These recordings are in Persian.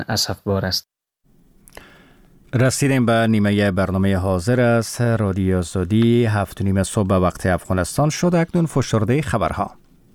اسفبار است. رسیدیم به نیمه برنامه حاضر است رادیو آزادی 7:30 صبح به وقت افغانستان شد. اکنون فشرده خبرها.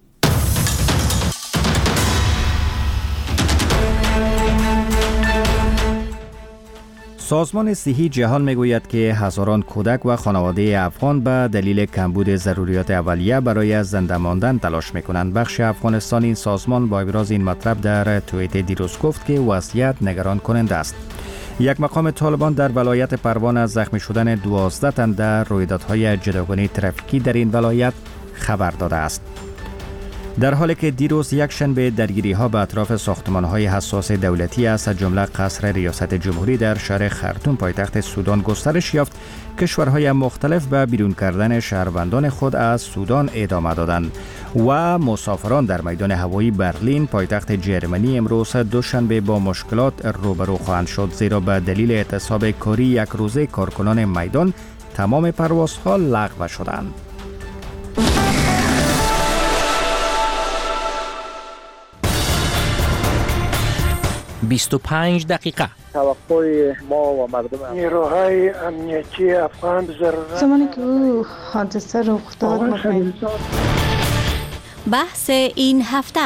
سازمان صحی جهان میگوید که هزاران کودک و خانواده افغان به دلیل کمبود ضروریات اولیه برای زنده ماندن تلاش میکنند. بخش افغانستان این سازمان با ابراز این مطلب در توییت دیروز گفت که وضعیت نگران کننده است. یک مقام طالبان در ولایت پروان از زخمی شدن 12 تن در رویدادهای جداگانه ترافیکی در این ولایت خبر داده است. در حالی که دیروز یک شنبه درگیری‌ها به اطراف ساختمان‌های حساس دولتی از جمله قصر ریاست جمهوری در شهر خرطوم پایتخت سودان گسترش یافت، کشورهای مختلف به بیرون کردن شهروندان خود از سودان ادامه دادند و مسافران در میدان هوایی برلین پایتخت جرمنی امروز دوشنبه با مشکلات روبرو خواهند شد، زیرا به دلیل اعتصاب کاری یک روزه کارکنان میدان تمام پروازها لغو شدند. 25 دقیقه توقع ما و مردم نیروهای امنیتی افغان ضرورت زمانی که او حادثه رخ داد بحث این هفته.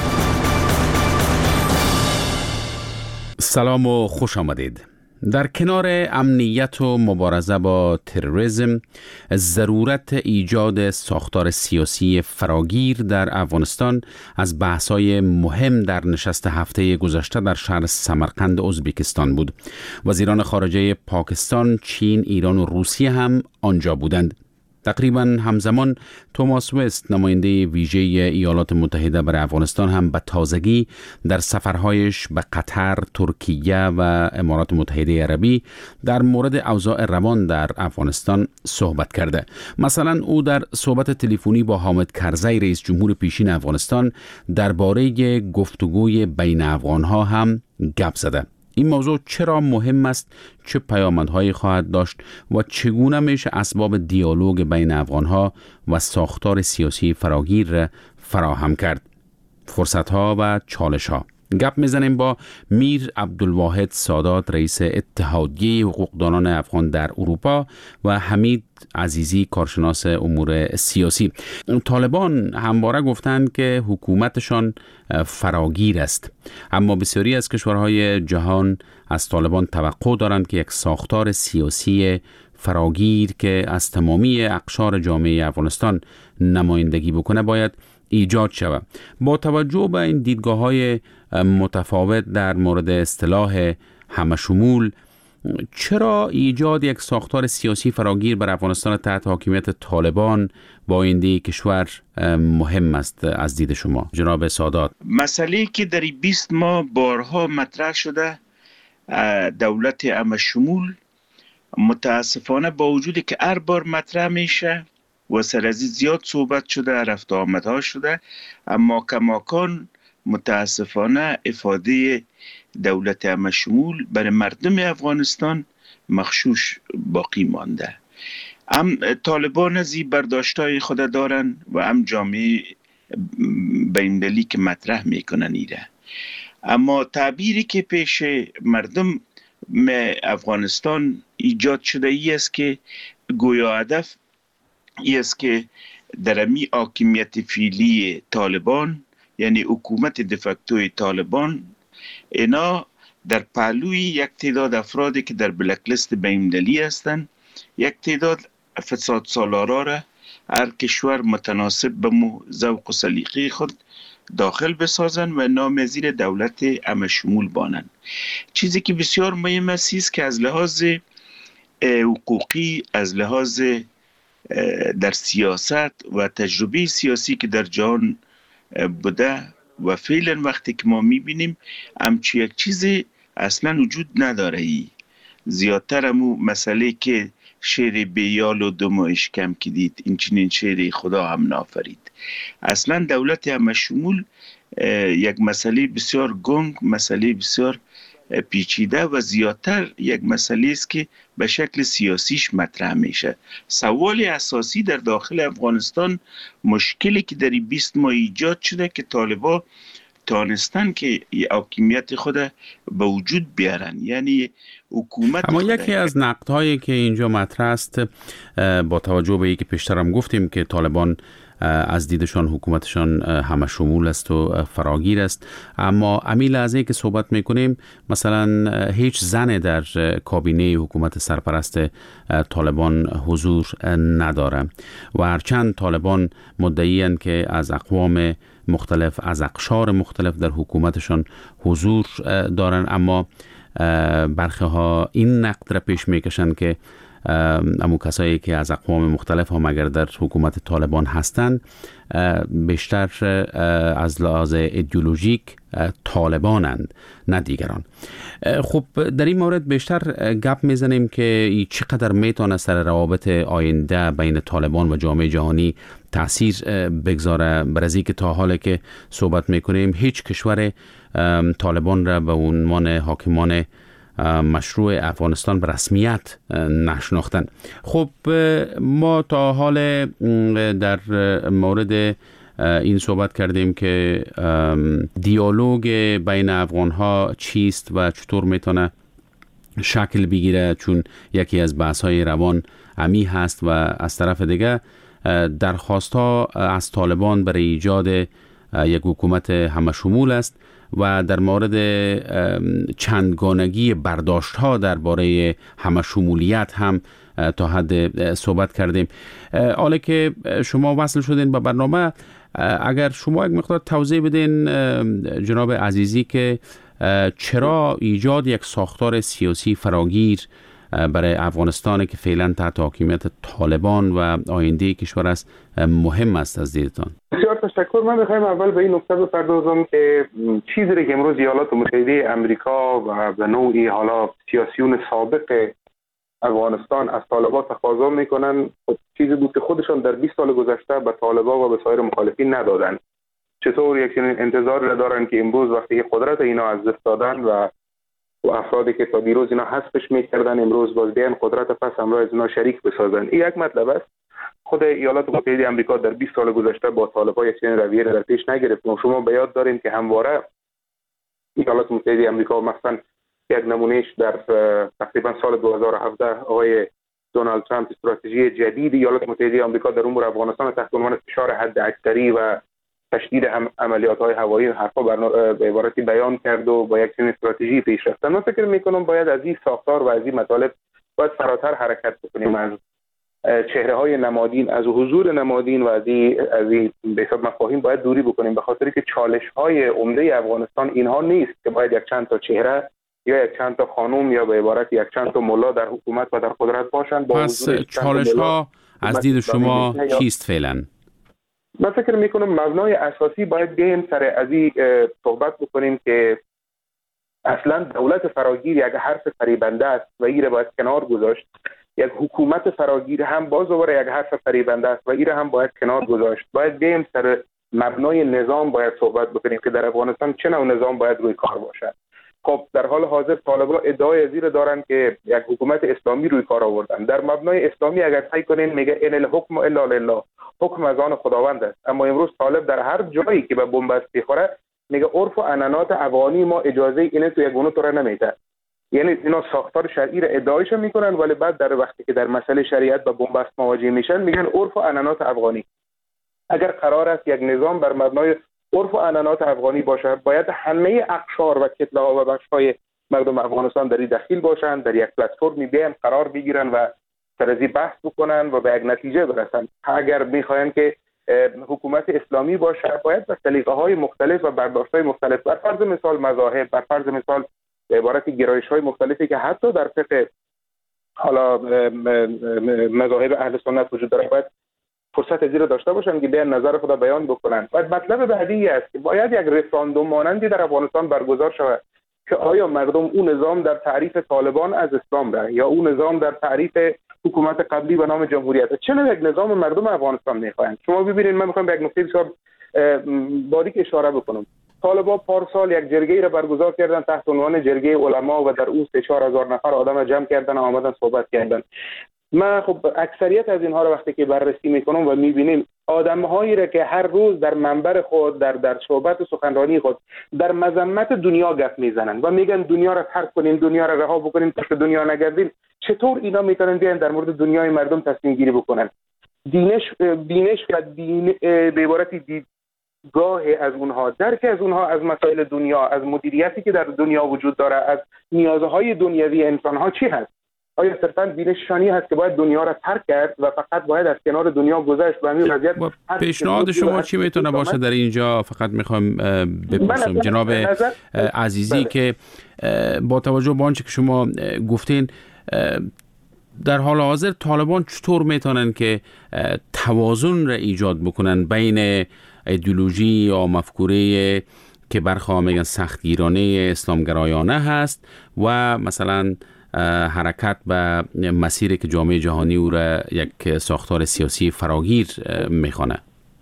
سلام و خوش آمدید. در کنار امنیت و مبارزه با تروریسم، ضرورت ایجاد ساختار سیاسی فراگیر در افغانستان از بحث‌های مهم در نشست هفته گذشته در شهر سمرقند ازبکستان بود. وزیران خارجه پاکستان، چین، ایران و روسیه هم آنجا بودند. تقریباً همزمان توماس وست، نماینده ویژه ایالات متحده برای افغانستان، هم به تازگی در سفرهایش به قطر، ترکیه و امارات متحده عربی در مورد اوضاع روان در افغانستان صحبت کرده. مثلا او در صحبت تلفنی با حامد کرزی، رئیس جمهور پیشین افغانستان، درباره گفتگوی بین افغانها هم گپ زده. این موضوع چرا مهم است، چه پیامدهایی خواهد داشت و چگونه میشه اسباب دیالوگ بین افغانها و ساختار سیاسی فراگیر فراهم کرد؟ فرصتها و چالشها. گپ میزنیم با میر عبدالواحد سادات، رئیس اتحادیه حقوقدانان افغان در اروپا، و حمید عزیزی، کارشناس امور سیاسی. طالبان همواره گفتند که حکومتشان فراگیر است، اما بسیاری از کشورهای جهان از طالبان توقع دارند که یک ساختار سیاسی فراگیر که از تمامی اقشار جامعه افغانستان نمایندگی بکنه باید ایجاد شود. با توجه به این دیدگاه‌های متفاوت در مورد اصطلاح همشمول، چرا ایجاد یک ساختار سیاسی فراگیر بر افغانستان تحت حاکمیت طالبان با آینده کشور مهم است از دید شما، جناب سادات؟ مسئله که در 20 ماه بارها مطرح شده، دولت همشمول، متاسفانه با وجودی که هر بار مطرح میشه و سر از زیاد صحبت شده، رفت آمدها شده، اما کماکان متاسفانه افاده دولت همشمول برای مردم افغانستان مغشوش باقی مانده. هم طالبان از این برداشتای خود دارن و هم جامعه بین‌المللی که مطرح میکنن ایره. اما تعبیری که پیش مردم افغانستان ایجاد شده ای است که گویا هدف ای است که در امی حاکمیت فعلی طالبان، یعنی حکومت دفکتوی طالبان، اینا در پهلوی یک تعداد افرادی که در بلک لیست بین‌المللی هستند، یک تعداد فساد سالارا را هر کشور متناسب به ذوق و سلیقه خود داخل بسازن و نامزیر دولت همشمول بانند. چیزی که بسیار مهم است که از لحاظ حقوقی، از لحاظ در سیاست و تجربه سیاسی که در جهان بوده و فعلا وقتی که ما میبینیم همچی یک چیزی اصلا وجود نداره. زیادتر همو مسئله که شعر بیال و دم و اشکم که دید، این چنین شعر خدا هم نافرید. اصلا دولت همشمول یک مسئله بسیار گنگ، مسئله بسیار پیچیده و زیادتر یک مسئله است که به شکل سیاسیش مطرح میشه. سوال اساسی در داخل افغانستان، مشکلی که در 20 ماه ایجاد شده که طالبان تانستن که حاکمیت خود به وجود بیارن. یعنی حکومت اما یکی از نقدهایی که اینجا مطرح است، با توجه به اینکه پیشترم گفتیم که طالبان از دیدشان حکومتشان همه شمول است و فراگیر است، اما امیل از این که صحبت میکنیم مثلا هیچ زن در کابینه حکومت سرپرست طالبان حضور نداره و هرچند طالبان مدعی‌اند که از اقوام مختلف، از اقشار مختلف در حکومتشان حضور دارن، اما برخی ها این نقد را پیش میکشند که امو کسایی که از اقوام مختلف هم اگر در حکومت طالبان هستند بیشتر از لحاظ ایدئولوژیک طالبانند نه دیگران. خب در این مورد بیشتر گپ میزنیم که چقدر میتونه سر روابط آینده بین طالبان و جامعه جهانی تأثیر بگذاره، برای که تا حالی که صحبت میکنیم هیچ کشور طالبان را به عنوان حاکمان مشروع افغانستان به رسمیت نشناختن. خب ما تا حال در مورد این صحبت کردیم که دیالوگ بین افغانها چیست و چطور میتونه شکل بگیره، چون یکی از بحث‌های روان امی هست و از طرف دیگه درخواست‌ها از طالبان برای ایجاد یک حکومت همه شمول است و در مورد چندگانگی برداشت‌ها درباره همه شمولیت هم تا حد صحبت کردیم. حالا که شما وصل شدین به برنامه، اگر شما یک مقدار توضیح بدین جناب عزیزی که چرا ایجاد یک ساختار سیاسی فراگیر برای افغانستان که فعلا تحت حاکمیت طالبان و آینده کشور است مهم است از دیدتان؟ بسیار تشکر. من بخوایم اول به این نکته بپردازم که چیزی که امروز ایالات متحده امریکا و به نوعی حالا سیاسیون سابق افغانستان از طالبان تقاضا میکنن چیزی بود که خودشان در 20 سال گذشته به طالبان و به سایر مخالفین ندادن. چطور یک چنین انتظار دارن که امروز وقتی قدرت اینا از دست دادن و افرادی که تا دیروز اینا حذفش میکردن امروز باز بیان قدرت پس همراه از اینا شریک بسازن. این یک مطلب است. خود ایالات متحده آمریکا در 20 سال گذشته با طالبان یک چنین رویه را در پیش نگرفت. شما به یاد دارین که همواره ایالات متحده آمریکا مثلا یک نمونهش در تقریبا سال 2017 آقای دونالد ترامپ استراتژی جدید ایالات متحده آمریکا در امور افغانستان تحت عنوان فشار حداکثری و تشدید عملیات‌های هوایی حرفا به عبارتی بیان کرد و با یک چنین استراتژی پیش رفتن. من فکر می‌کنم باید از این ساختار و از این مطالب باید فراتر حرکت بکنیم، از چهره‌های نمادین، از حضور نمادین و از این به حساب مفاهیم باید دوری بکنیم، به خاطری که چالش‌های عمده افغانستان اینها نیست که باید یک چند تا چهره یا یک چند تا خانم یا به عبارت یک چند تا ملا در حکومت و در قدرت باشند. پس چالش‌ها از دید شما چیست فعلا؟ من فکر میکنم مبنای اساسی باید بیایم سر از این صحبت بکنیم که اصلا دولت فراگیر یک حرف فریبنده است و این را باید کنار گذاشت. یک حکومت فراگیر هم باز دوباره یک حرف فریبنده است و این را هم باید کنار گذاشت. باید بیایم سر مبنای نظام باید صحبت بکنیم که در افغانستان چه نوع نظام باید روی کار باشد. خب در حال حاضر طالبان ادعای از این دارن که یک حکومت اسلامی روی کار آوردن. در مبنای اسلامی اگر سعی کنین میگه ان الحکم الا لله، حکم از آن خداوند است. اما امروز طالب در هر جایی که به بنبست میخوره میگه عرف و عنعنات افغانی ما اجازه اینه تو یک گونه تو را نمیده. یعنی اینا ساختار شرعی را ادعایش میکنن ولی بعد در وقتی که در مسئله شریعت با بنبست مواجه میشن میگن عرف و عنعنات افغانی. اگر قرار است یک نظام بر مبنای عرف و عنعنات افغانی باشه، باید همه اقشار و کتله‌ها و بخش‌های مردم افغانستان در این دخیل باشند، در یک پلتفرمی بیان قرار بگیرن و سر از این بحث بکنن و به یک نتیجه برسن. اگر میخواین که حکومت اسلامی باشه باید به سلیقه‌های مختلف و برداشت‌های مختلف، بر فرض مثال مذاهب، بر فرض مثال به عبارت گرایش‌های مختلفی که حتی در فقه حالا مذاهب اهل سنت وجود داره باید فرصت از این رو داشته باشن که بیان نظر خود بیان بکنن. بعد مطلب بعدی است که باید یک رفراندوم مانندی در افغانستان برگزار شود که آیا مردم اون نظام در تعریف طالبان از اسلام ده یا اون نظام در تعریف حکومت قبلی به نام جمهوریت، چه نوع یک نظام مردم افغانستان میخواهند. شما ببینید، من میخوام به یک نکته بسیار باریک اشاره بکنم. طالبان پارسال یک جرگه را برگزار کردن تحت عنوان جرگه علما و در اون 3-4 هزار نفر آدم جمع کردن و آمدن صحبت کردن. ما خب اکثریت از اینها رو وقتی که بررسی میکنم و میبینیم آدم‌هایی را که هر روز در منبر خود در صحبت سخنرانی خود در مذمت دنیا گپ میزنن و میگن دنیا را ترک کنین، دنیا را رها بکنین، پشت دنیا نگردین، چطور اینا میتونن بیان در مورد دنیای مردم تصمیم گیری بکنن؟ بینش و به عبارتی دیدگاه از اونها، درک از اونها از مسائل دنیا، از مدیریتی که در دنیا وجود داره، از نیازهای دنیوی انسان‌ها چی هست؟ آیا صرفاً بینششانی هست که باید دنیا را ترک کرد و فقط باید از کنار دنیا گذشت و همین وضعیت؟ پیشنهاد شما چی میتونه باشه در اینجا؟ فقط میخوام بپرسم جناب عزیزی که با توجه به آنچه که شما گفتین، در حال حاضر طالبان چطور میتونن که توازن را ایجاد بکنن بین ایدئولوژی یا مفکوره که برخواه میگن سختگیرانه اسلامگرایانه هست و مثلا حرکت به مسیری که جامعه جهانی او را یک ساختار سیاسی فراگیر میخوانه؟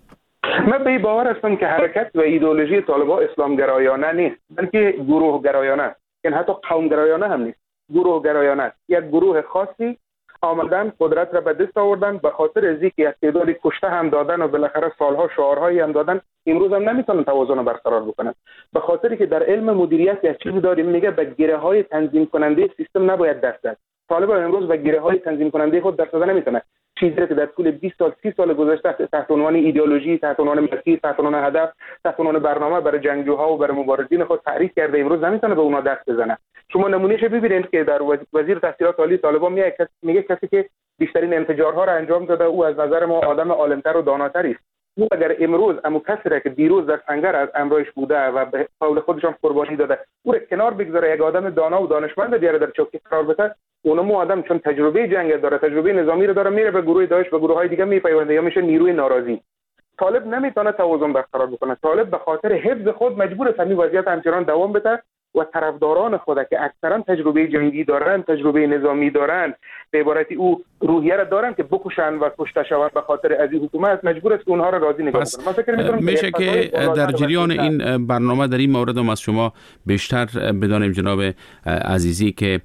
من به باور هستم که حرکت و ایدئولوژی طالبان اسلامگرایانه نیست، بلکه گروه گرایانه است. یعنی حتی قوم گرایانه هم نیست، گروه گرایانه است. یک گروه خاصی آمدن قدرت را به دست آوردن، به خاطر از اینکه تعدادی کشته هم دادن و بالاخره سالها شعارهایی هم دادن، امروز هم نمیتونن توازن برقرار بکنن. به خاطری که در علم مدیریت یک چیزی داریم میگه به گره های تنظیم کننده سیستم نباید دست زد. طالبان امروز به گره های تنظیم کننده خود دست زدن نمیتونه. چیزی که در طول 20 سال 30 سال گذشته تحت عنوان ایدئولوژی، تحت عنوان مسیر، تحت عنوان هدف، تحت عنوان برنامه برای جنگجوها و برای مبارزین خود تعریف کرده، امروز نمیتونه به اونها دست بزنه. شما نمونهش ببینید که در وزیر تحصیلات عالی طالبان میگه کسی که بیشترین انفجارها را انجام داده او از نظر ما آدم عالمتر و داناتری است. او اگر امروز امو کسی را که دیروز در سنگر از امرایش بوده و به قول خودشان قربانی داده او را کنار بگذاره، یک آدم دانا و دانشمند بیاره در چوکی قرار بده، اونم آدم چون تجربه جنگ داره، تجربه نظامی رو داره، میره به گروه داعش و گروه‌های دیگه میپیونده یا میشه نیروی ناراضی. طالب نمیتونه توازن برقرار بکنه. طالب به خاطر حفظ خود مجبور است همین وضعیت همچنان دوام بده و طرفداران خود که اکثرا تجربه جنگی دارن، تجربه نظامی دارن، به عبارتی او روحیه را دارن که بکشن و کشته شوند به خاطر از این حکومت، مجبور است اونها را راضی نگاه کنه. من فکر می‌کنم میشه که در جریان این برنامه در این مورد هم از شما بیشتر بدانیم جناب عزیزی که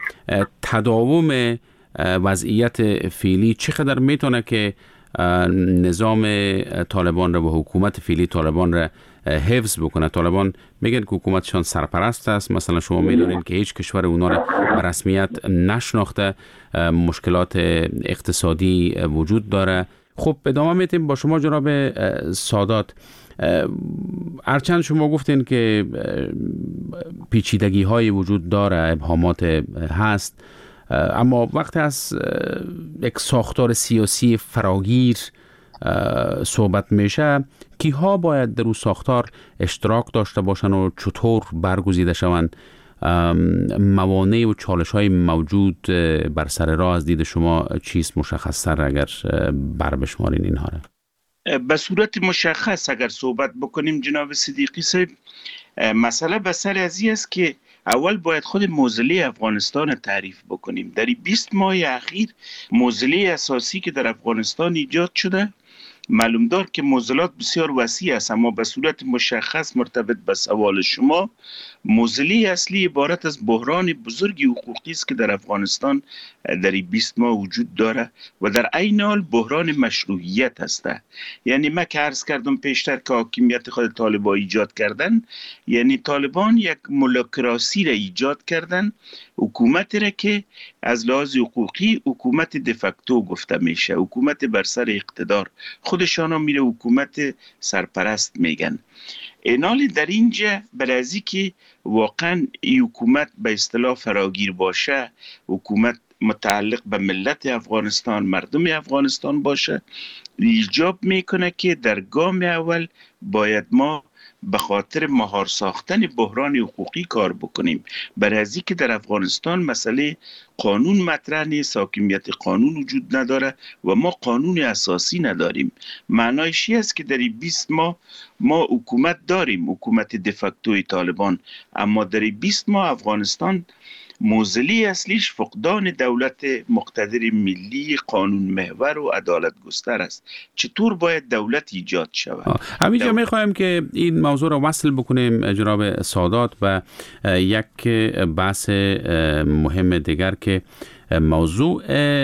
تداوم وضعیت فعلی چقدر میتونه که نظام طالبان را و حکومت فعلی طالبان را حفظ بکنه. طالبان میگن که حکومتشان سرپرست است، مثلا شما میدونید که هیچ کشور اونا را به رسمیت نشناخته، مشکلات اقتصادی وجود داره. خب ادامه میتیم با شما جناب سادات. هرچند شما گفتین که پیچیدگی های وجود داره، ابهامات هست، اما وقتی از یک ساختار سیاسی فراگیر صحبت میشه، کیها باید در اون ساختار اشتراک داشته باشن و چطور برگزیده شوند؟ موانع و چالش های موجود بر سر راه از دید شما چیست مشخص‌تر اگر بشمارین اینها را؟ به صورت مشخص اگر صحبت بکنیم جناب صدیقی صاحب، مسئله به سر ازی است که اول باید خود معضله افغانستان تعریف بکنیم. در 20 ماه اخیر معضله اساسی که در افغانستان ایجاد شده، معلوم دار که معضلات بسیار وسیع است، اما به صورت مشخص مرتبط به سوال شما، معضله اصلی عبارت از بحران بزرگی حقوقی است که در افغانستان در 20 ماه وجود داره و در عین حال بحران مشروعیت است. یعنی من که عرض کردم پیشتر که حاکمیت خود طالبان ایجاد کردن، یعنی طالبان یک مولوکراسی را ایجاد کردن، حکومت را که از لحاظ حقوقی حکومت دفکتو گفته میشه، حکومت بر سر اقتدار، خودشان هم میره حکومت سرپرست میگن. اینال در اینجا برازی که واقعا این حکومت به اصطلاح فراگیر باشه، حکومت متعلق به ملت افغانستان، مردم افغانستان باشه، ایجاب میکنه که در گام اول باید ما به خاطر مهار ساختن بحران حقوقی کار بکنیم. برای که در افغانستان مسئله قانون مطرح نیست، حاکمیت قانون وجود نداره و ما قانون اساسی نداریم. معنایش این است که در 20 ماه ما حکومت داریم، حکومت دفکتوی طالبان، اما در 20 ماه افغانستان معضله اصلیش فقدان دولت مقتدر ملی، قانون محور و عدالت گستر است. چطور باید دولت ایجاد شود؟ همینجا میخوایم که این موضوع را وصل بکنیم جناب سادات و یک بحث مهم دیگر که موضوع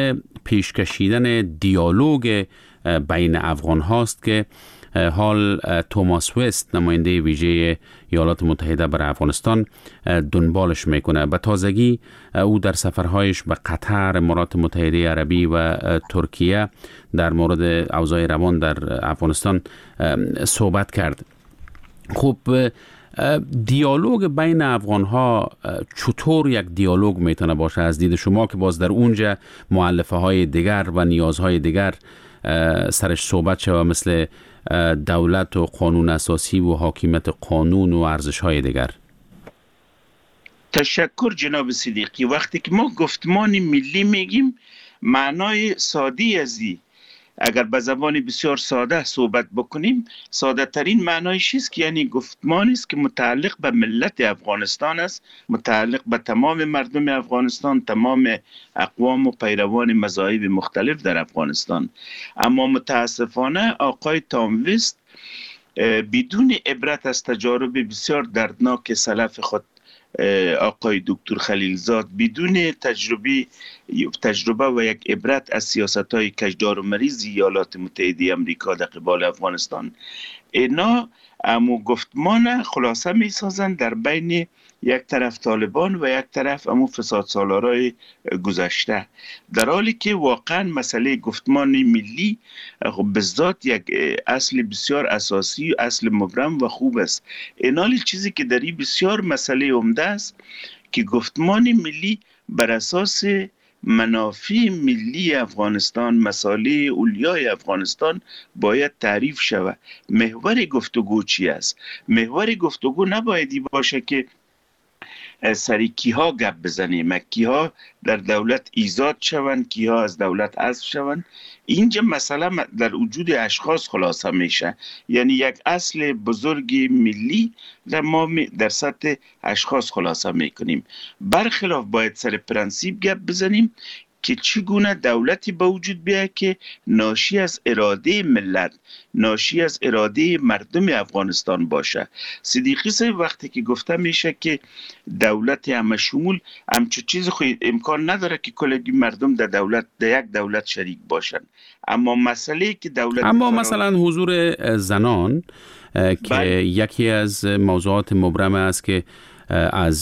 پیش کشیدن دیالوگ بین افغان هاست که حال توماس وست نماینده ویژه ایالات متحده برای افغانستان دنبالش میکنه. به تازگی او در سفرهایش به قطر، امارات متحده عربی و ترکیه در مورد اوضاع روان در افغانستان صحبت کرد. خب دیالوگ بین افغان ها چطور یک دیالوگ میتونه باشه از دید شما که باز در اونجا مؤلفه های دیگر و نیازهای دیگر سرش صحبت شود، مثل دولت و قانون اساسی و حاکمیت قانون و ارزش های دیگر؟ تشکر جناب صدیقی. وقتی که ما گفتمان ملی میگیم، معنای سادی ازی اگر به زبان بسیار ساده صحبت بکنیم، ساده ترین معنایش است که یعنی گفتمانی است که متعلق به ملت افغانستان است، متعلق به تمام مردم افغانستان، تمام اقوام و پیروان مذاهب مختلف در افغانستان. اما متاسفانه آقای توم وست بدون عبرت از تجارب بسیار دردناک سلف خود، آقای دکتر خلیلزاد، بدون تجربه و یک عبرت از سیاست‌های کجدار و مریض ایالات متحده آمریکا در قبال افغانستان، اینا امو گفتمان خلاصه می سازند در بین یک طرف طالبان و یک طرف امو فساد سالارای گذشته، در حالی که واقعا مسئله گفتمان ملی به ذات یک اصل بسیار اساسی، اصل مبرم و خوب است. اینالی چیزی که در این بسیار مسئله عمده است که گفتمان ملی بر اساس منافع ملی افغانستان، مصالح اولیای افغانستان باید تعریف شود. محور گفتگو چی است؟ محور گفتگو نبایدی باشه که سری کیها گپ بزنیم، کیها در دولت ایجاد شوند، کیها از دولت حذف شوند. اینجا مسئله در وجود اشخاص خلاصه میشه، یعنی یک اصل بزرگ ملی در ما در سطح اشخاص خلاصه میکنیم. برخلاف باید سر پرنسیپ گپ بزنیم که چگونه دولتی به وجود بیاید که ناشی از اراده ملت، ناشی از اراده مردم افغانستان باشه. صدیقی صاحب وقتی که گفته میشه که دولت همه شمول، همچون چیز خود امکان نداره که کلگی مردم در یک دولت شریک باشن. اما مسئله که دولت، اما مثلا حضور زنان که یکی از موضوعات مبرم است که از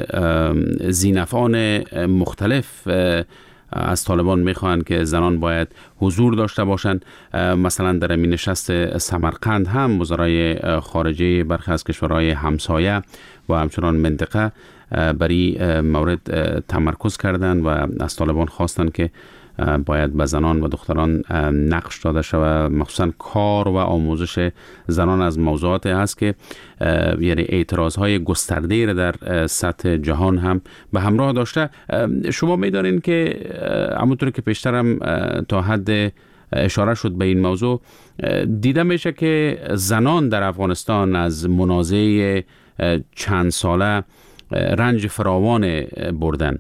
ذی‌نفعان مختلف از طالبان میخواهند که زنان باید حضور داشته باشند. مثلا در این نشست سمرقند هم وزرای خارجه برخی از کشورهای همسایه و همچنان منطقه برای مورد تمرکز کردند و از طالبان خواستند که باید به زنان و دختران نقش داده شود. مخصوصا کار و آموزش زنان از موضوعات هست که یعنی اعتراضهای گسترده‌ای را در سطح جهان هم به همراه داشته. شما می‌دانید که همونطور که پیشترم تا حد اشاره شد به این موضوع، دیده میشه که زنان در افغانستان از منازعه چند ساله رنج فراوان بردن.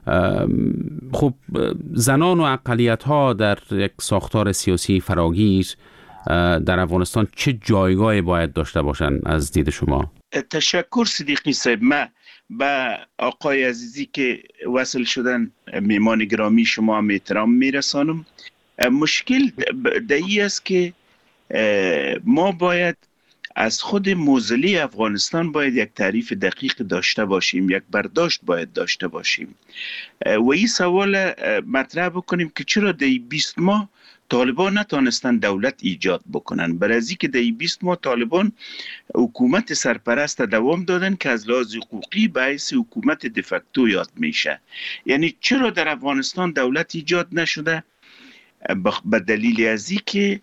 خب زنان و اقلیت ها در یک ساختار سیاسی فراگیر در افغانستان چه جایگاهی باید داشته باشند از دید شما؟ تشکر صدیقی صاحب. من به آقای عزیزی که وصل شدن، میمان گرامی شما هم احترام میرسانم. مشکل دایی است که ما باید از خود موزلی افغانستان باید یک تعریف دقیق داشته باشیم، یک برداشت باید داشته باشیم و این سوال مطرح بکنیم که چرا در 20 ماه طالبان نتانستن دولت ایجاد بکنن. برای از اینکه در 20 ماه طالبان حکومت سرپرست دوام دادن که از لحاظ حقوقی به حیث حکومت دفکتو یاد میشه. یعنی چرا در افغانستان دولت ایجاد نشده؟ به دلیل از اینکه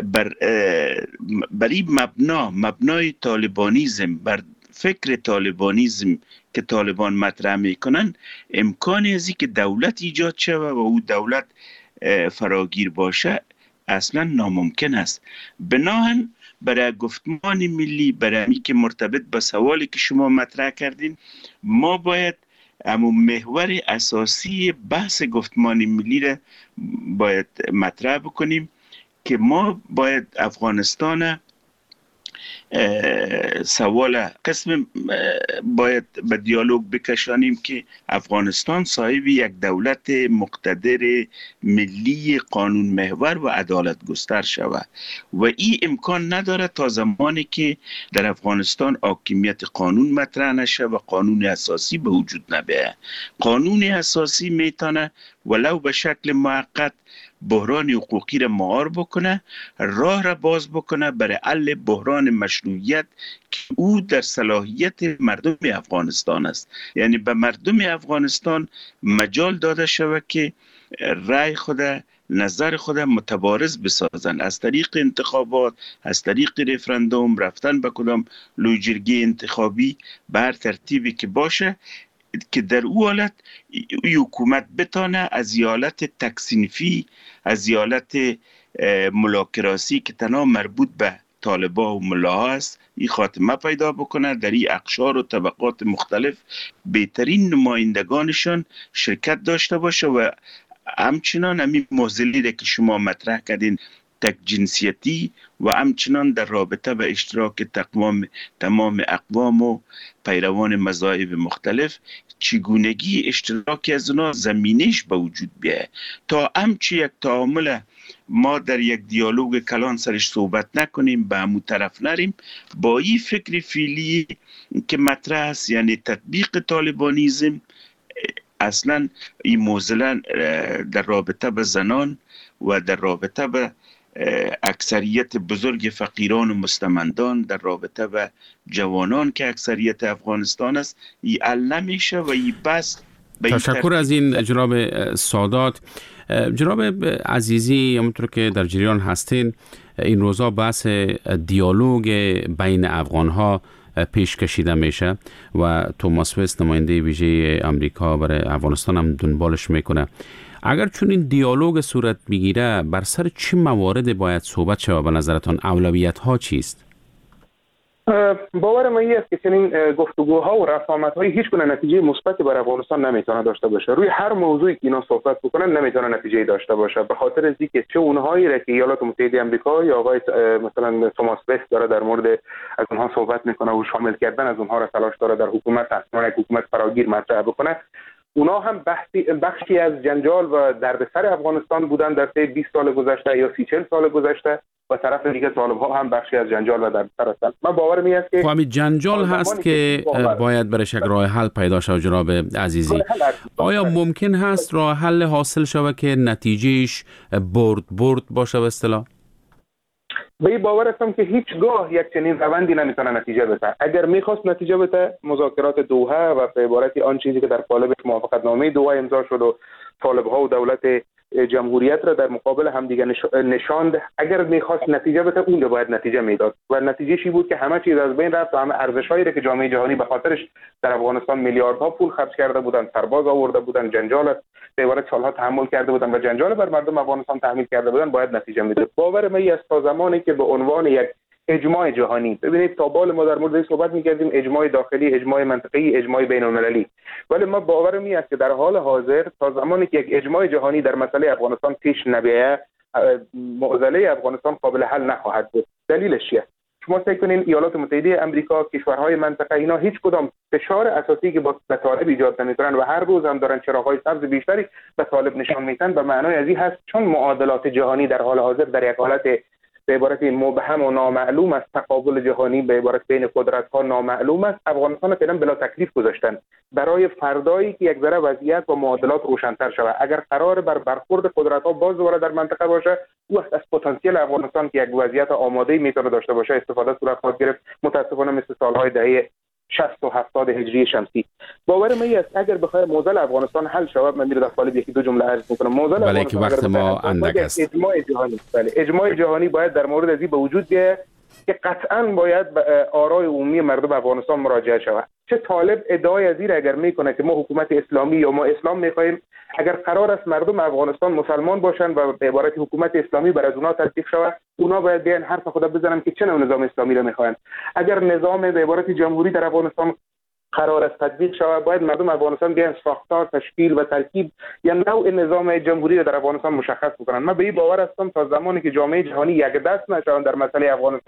برای مبنای طالبانیزم، بر فکر طالبانیزم که طالبان مطرح میکنن، امکانی از اینکه دولت ایجاد شود و او دولت فراگیر باشه اصلا ناممکن است. بناهن برای گفتمان ملی، برای اینکه مرتبط به سوالی که شما مطرح کردین، ما باید اما محور اساسی بحث گفتمان ملی را باید مطرح بکنیم که ما باید افغانستان سوال قسم باید به دیالوگ بکشانیم که افغانستان صاحب یک دولت مقتدر ملی قانون محور و عدالت گستر شود و این امکان نداره تا زمانی که در افغانستان حاکمیت قانون مطرح نشه و قانون اساسی به وجود نبیه. قانون اساسی میتونه ولو به شکل موقت بحران حقوقی را مهار بکنه، راه را باز بکنه برای حل بحران مشروعیت که او در صلاحیت مردم افغانستان است. یعنی به مردم افغانستان مجال داده شود که رای خود، نظر خود متبارز بسازن از طریق انتخابات، از طریق رفراندوم، رفتن به کدام لوجرگی انتخابی به هر ترتیبی که باشه، که در او حالت حکومت بتانه از حالت تکصنفی، از حالت ملاکراسی که تنها مربوط به طالبا و ملاها است، این خاتمه پیدا بکنه. در این اقشار و طبقات مختلف بهترین نمایندگانشان شرکت داشته باشه و همچنان همین معضلی را که شما مطرح کردین، تک جنسیتی و همچنان در رابطه به اشتراک تمام اقوام و پیروان مذاهب مختلف، چگونگی اشتراکی از اونا زمینش به وجود بیاید تا همچی یک تعامل ما در یک دیالوگ کلان سرش صحبت نکنیم، به همون طرف نریم. با این فکر فعلی که مطرح است، یعنی تطبیق طالبانیزم، اصلا این معضله در رابطه به زنان و در رابطه به اکثریت بزرگ فقیران و مستمندان، در رابطه به جوانان که اکثریت افغانستان است، این حل نمیشه و این بس. تشکر از این جناب سادات. جناب عزیزی، همونطور که در جریان هستین، این روزا بحث دیالوگ بین افغانها پیش کشیده میشه و توماس وست، نماینده ویژه امریکا برای افغانستان، هم دنبالش میکنه. اگر چون این دیالوگ صورت بگیره، بر سر چه موارد باید صحبت شود؟ به نظرتان اولویت ها چیست؟ باور من این است که چنین گفتگوها و رسامت‌های هیچ گونه نتیجه مثبتی برای افغانستان نمیتونه داشته باشه. روی هر موضوعی که اینا صحبت بکنن نمیتونه نتیجه داشته باشه، به خاطر از اینکه چه اونهایی را که ایالات متحده آمریکا یا آقای مثلا توماس وست داره در مورد از اونها صحبت میکنه و شامل کردن از اونها را تلاش داره در حکومت، یک حکومت فراگیر مطرح بکنه، اونا هم بخشی از جنجال و دردسر افغانستان بودن در طی 20 سال گذشته یا 30-40 سال گذشته و طرف دیگه طالب‌ها هم بخشی از جنجال و دردسر هستند. من باورم این است که همین جنجال هست که باید برای یک راه حل پیدا شود. جناب عزیزی، آیا ممکن هست راه حل حاصل شود که نتیجهش برد باشه به اصطلاح؟ به این باور هستم که هیچگاه یک چنین روندی نمیتونه نتیجه بده. اگر میخواست نتیجه بده، مذاکرات دوحه و به عبارت آن چیزی که در قالب موافقتنامه دوحه امضا شد و طالب‌ها و دولت جمهوریت را در مقابل همدیگه نشاند، اگر میخواست نتیجه بده اون باید نتیجه میداد و نتیجهش بود که همه چیز از بین رفت و همه ارزش‌هایی را که جامعه جهانی به خاطرش در افغانستان میلیاردها پول خرج کرده بودند، سرباز آورده بودند، جنجال به عبارت سالها تحمل کرده بودند و جنجال بر مردم افغانستان تحمیل کرده بودند، باید نتیجه میداد. باور من است تا زمانی که به عنوان یک اجماع جهانی، ببینید تا بال ما در مورد این صحبت می‌کردیم، اجماع داخلی، اجماع منطقه‌ای، اجماع بین‌المللی، ولی ما باورم این است که در حال حاضر تا زمانی که یک اجماع جهانی در مسئله افغانستان پیش نبیاید، معضله افغانستان قابل حل نخواهد بود. دلیلش چیه؟ شما فکر کنین ایالات متحده آمریکا، کشورهای منطقه، اینا هیچ کدام فشار اساسی که با طالب ایجاد نمی‌کنن و هر روز هم دارن چراغ‌های سبز بیشتری به طالب نشان میدن، به معنای از این هست چون معادلات جهانی در حال حاضر در یک حالت به عبارت مبهم و نامعلوم است، تقابل جهانی به عبارت بین قدرت‌ها نامعلوم است، افغانستان فعلا بلا تکلیف گذاشتن برای فردایی که یک ذره وضعیت و معادلات روشن‌تر شود. اگر قرار بر برخورد قدرت‌ها باز دوباره در منطقه باشه، او از پتانسیل افغانستان که یک وضعیت آماده‌ای میتونه داشته باشه استفاده صورت خواهد گرفت، متأسفانه مثل سال‌های دهه 60 و 70 هجری شمسی. باور من است اگر بخواد معضل افغانستان حل شود، من در قالب یکی دو جمله عرض می‌کنم. معضل افغانستان وقت ما اندک است. اجماع جهانی، بله، اجماع جهانی باید در مورد از این به وجود بیاید که قطعاً باید به آرای عمومی مردم افغانستان مراجعه شود. چه طالب ادعای از این اگر میکنه که ما حکومت اسلامی یا ما اسلام میخوایم، اگر قرار است مردم افغانستان مسلمان باشن و به عبارت حکومت اسلامی بر از اونها تطبیق شود، اونا باید بیان حرف خدا بزنن که چه نوع نظام اسلامی را میخواین. اگر نظام به عبارت جمهوری در افغانستان قرار است تطبیق شود، باید مردم افغانستان بیان ساختار، تشکیل و ترکیب یا نوع نظام جمهوری را در افغانستان مشخص بکنن. من به این باور هستم تا زمانی که جامعه جهانی یک دست نشوند در مسئله افغانستان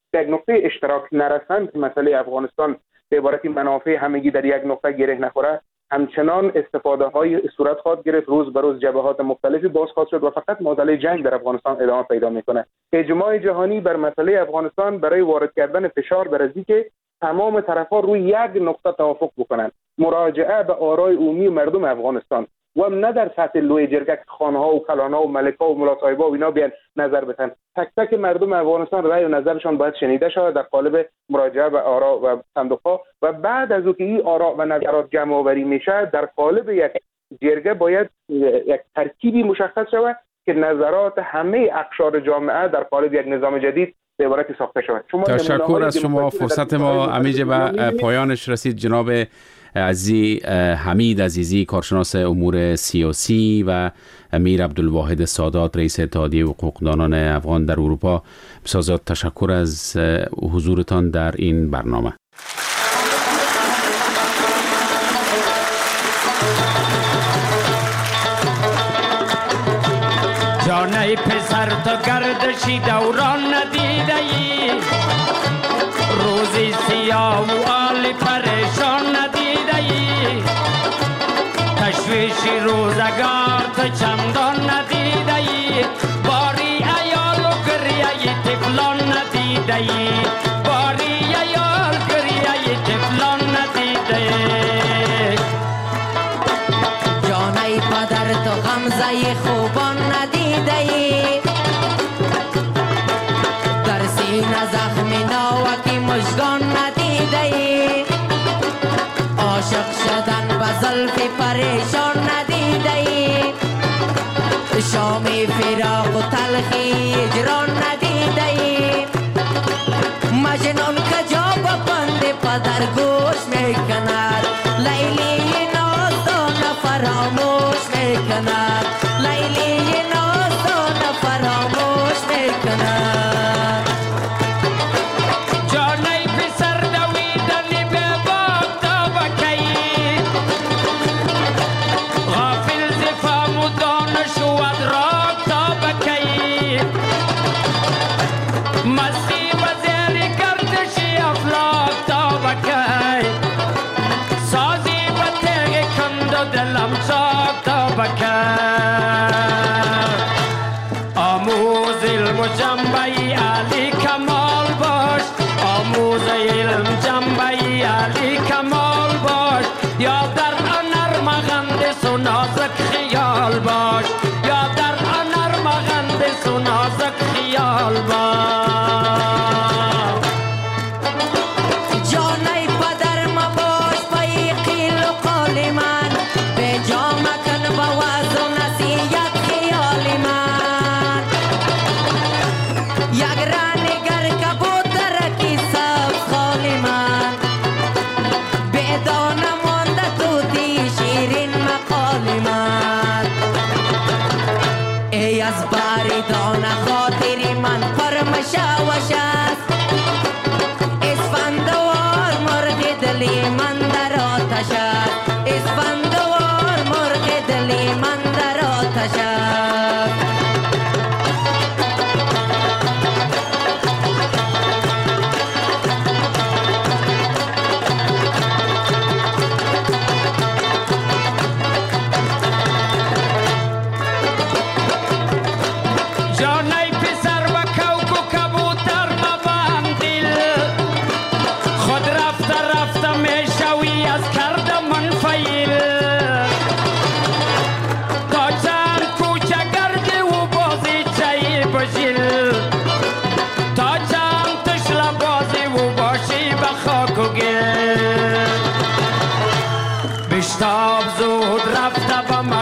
یک نقطه اشتراک نرسند که مسئله افغانستان به عبارت منافع همگی در یک نقطه گره نخوره، همچنان استفاده های صورت خواهد گرفت، روز به روز جبهات مختلفی باز خواهد شد و فقط معضله جنگ در افغانستان ادامه پیدا میکنه. اجماع جهانی بر مسئله افغانستان برای وارد کردن فشار بر از اینکه تمام طرف‌ها روی یک نقطه توافق بکنند، مراجعه به آرای عمومی مردم افغانستان و نه در سطح لوی جرگه خانها و کلانها و ملک‌ها و ملا صاحبا و اینا بیان نظر بدن. تک تک مردم افغانستان رأی و نظرشان باید شنیده شود در قالب مراجعه به آرا و صندوق‌ها و بعد از اینکه این آرا و نظرات جمع آوری میشه در قالب یک جرگه باید یک ترکیبی مشخص شود که نظرات همه اقشار جامعه در قالب یک نظام جدید به عبارتی ساخته شود. تشکر از شما. فرصت ما همیشه به پایانش رسید. جناب عزیزی حمید عزیزی، کارشناس امور سیاسی، و امیر عبدالواحد سادات، رئیس اتحادیه حقوقدانان افغان در اروپا، بسیار تشکر از حضورتان در این برنامه. جانه پسر تو گردشی دوران ندیده ای، روزی سیاه و آلی پریشان ندیده ای، تشویشی روزگار تو چندان ندیده ای، باری ایال و گریه طفلان ندیده ای، باری ایال گریه طفلان ندیده ای. جانه پدر تو غمزه خوبان ندیده ای، در سینه زخم ناوکی مژگان ندیده ای، عاشق شدن به زلف پریشان ندیده ای، شام فراق و تلخی اجران ندیده ای، مجنون کجا با بند پدر گوش میکند، لیلی نازدان فراموش میکند، لیلی نازدان فراموش میکند. جانه پسر دویدنی به باب تا بکی، غافل زفام و دانش و ادراک تا بکی، مستی و زیر گردشی افلاک تا بکی، سازی و تیغ کند و دلم چاک تا بکی. آموز علم و جنبه علی کمال باش، آموز علم جنبه علی کمال باش، یا در هنر مغندس و نازک خیال باش، یا در هنر مغندس و نازک خیال باش. جانه پدر مباش پای قیل و قال من، به جا مکن با وعظ و نصیحت خیال من، یک رانگر کبوتر کی سبز خال من، به دانه مانده توتی شیرین مقال من، ای از باری دانه خاطری من پرمشاوش است، اسفندوار مرغ دلی من در آتش است، اسفندوار مرغ دلی من در آتش است. جانه پسر و کوک و کبوتر مبند دل، خود رفته رفته میشوی از کرد منفعل، تا چند کوچه گردی و بازی چایی بشیل، تا چند تشل بازی و باشی به خاک و گل، بشتاب زود رفته به